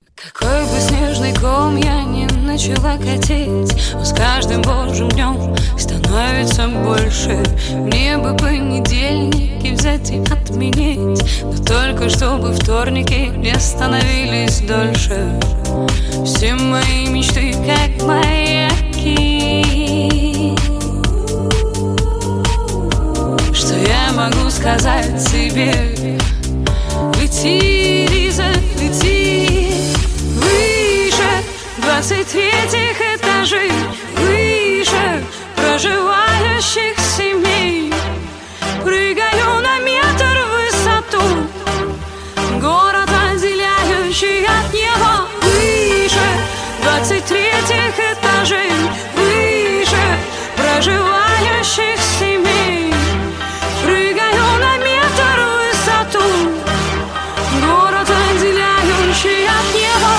Какой бы снежный ком я ни начала катить, он с каждым божьим днем становится больше. Мне бы понедельники взять и отменить, но только чтобы вторники не становились дольше. Все мои мечты как маяки. Что я могу сказать себе? Лети, Лиза, лети выше 23-х этажей, выше проживающих семей. Прыгаю на метр в высоту, город отделяющий от неба. Выше 23-х этажей, выше проживающих семей. Прыгаю на метр в высоту, город отделяющий от неба.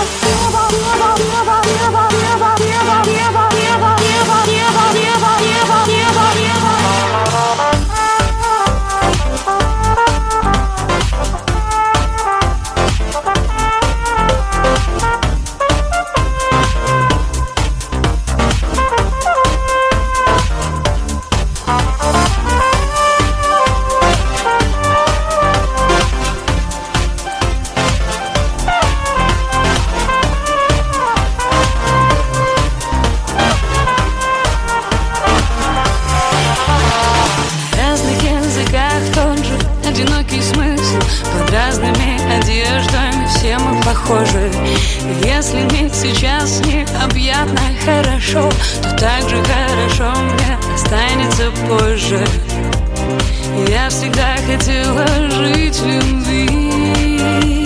Одинокий смысл, под разными одеждами все мы похожи. Если мне сейчас необъятно хорошо, то так же хорошо мне останется позже. Я всегда хотела жить в любви.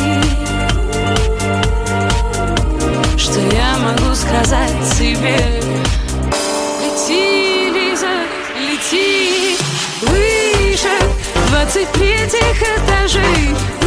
Что я могу сказать себе? Лети, Лиза, лети выше 23-х этажей.